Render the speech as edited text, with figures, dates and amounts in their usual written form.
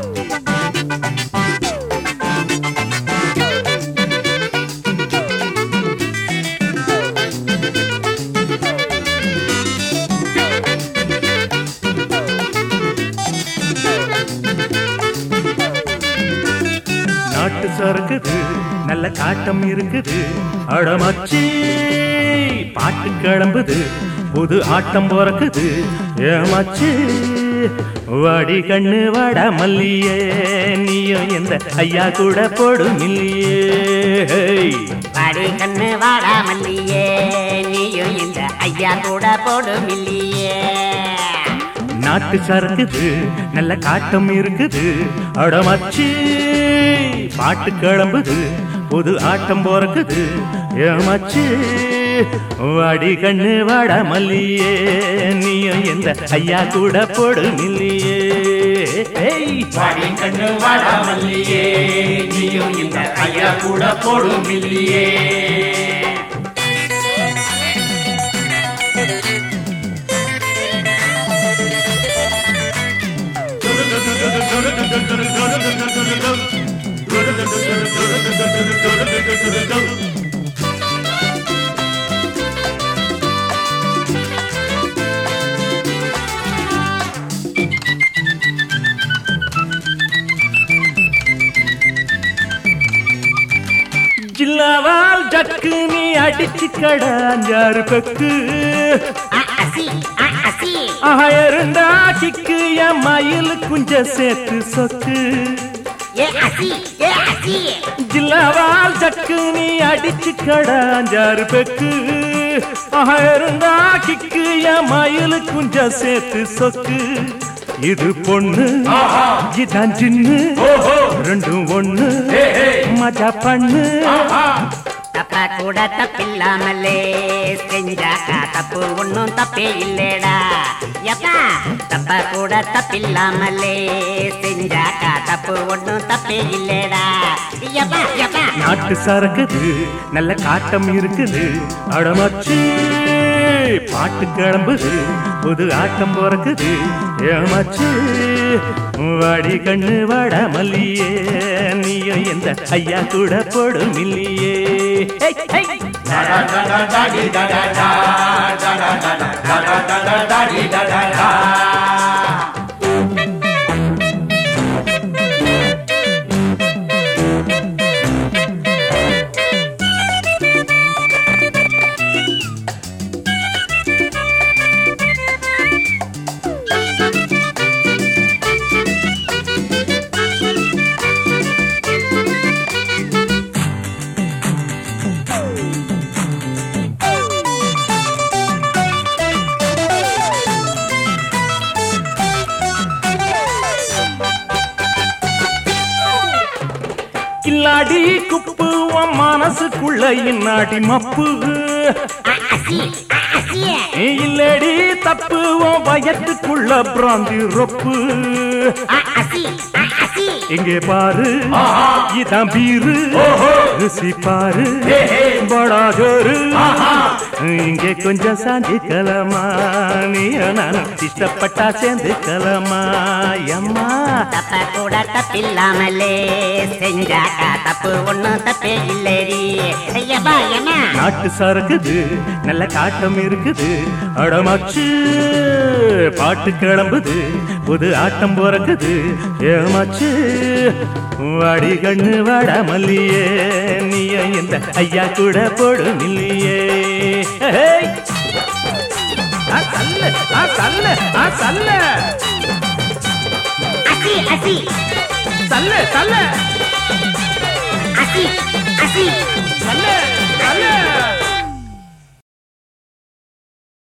நாட்டு சறுக்குது நல்ல காட்டம் இருக்குது அடமச்சி பாட்டு கிளம்புது புது ஆட்டம் பிறக்குது ஏமாச்சு வாடி கண்ணு வாடா மல்லியே நீயும் எந்த ஐயா கூட போடும் இல்லையே வாடி கண்ணு வாடா மல்லியே நீயும் இந்த ஐயா கூட போடும் இல்லையே நாட்டு சறுக்குது நல்ல காட்டம் இருக்குது அடமச்சி பாட்டு கிளம்புது புது ஆட்டம் பிறக்குது ஏமாச்சு வாடி கண்ணு வாடா மல்லியே நீயும் எந்த ஐயா கூட போடும் இல்லையே வாடி கண்ணு வாடா மல்லியே நீயும் இந்த ஐயா கூட போடும் இல்லையே ஜில்லாவால் ஜக்கு நீ அடிச்சு கடாஞ்சாறு பெக்கு இருந்தா கிக்கு என் மயில் குஞ்ச சேர்த்து சொக்கு ஜில்லாவால் ஜக்கு நீ அடிச்சு கடாஞ்சாறு பெக்கு இருந்தா கிக்கு என் மயில் குஞ்ச சேர்த்து சொக்கு இது பொண்ணு இதான் சின்னு ரெண்டும் ஒண்ணு மஜா பண்ணு தப்பா கூட தப்பில்லாமலே செஞ்சாக்கா தப்பு ஒன்னும் தப்பே இல்லடா எப்பா தப்பா கூட தப்பில்லாமலே செஞ்சாக்கா தப்பு ஒன்னும் தப்பே இல்லடா எப்பா எப்பா நாட்டு சரக்குது நல்ல காட்டம் இருக்குது அடமச்சு பாட்டு கிளம்புது புது ஆட்டம் பிறக்குது ஏமாச்சு வாடி கண்ணு வாடா மல்லியே நீயும் எந்த ஐயா கூட போடும் இல்லையே கில்லாடி குப்பு உன் மனசுக்குள்ள இன்னாடி மப்பு இல்லடி தப்பு உன் பயத்துக்குள்ள பிராந்தி ரொப்பு இங்கே பாரு இதான் பீரு ருசி பாரு படா ஜோரு இங்கே கொஞ்சம் சாந்தி கலமா நீ நானும் இஷ்டப்பட்டா சேர்ந்து கலமா அம்மா தப்ப கூட தப்பில்லாமலே செஞ்சாக்கா தப்பு ஒன்னும் தப்பே இல்லடி ஐயப்பா என்ன நாட்டு சறுக்குது நல்ல காட்டம் இருக்குது அடமாச்சு பாட்டு கிளம்புது புது ஆட்டம் பிறக்குது ஏமாச்சு வாடி கண்ணு வாடா மல்லியே நீய இந்த ஐயா கூட போடும் இல்லையே சல்ல சல்ல சல்ல அசி அசி சல்ல சல்ல அசி அசி சல்ல சல்ல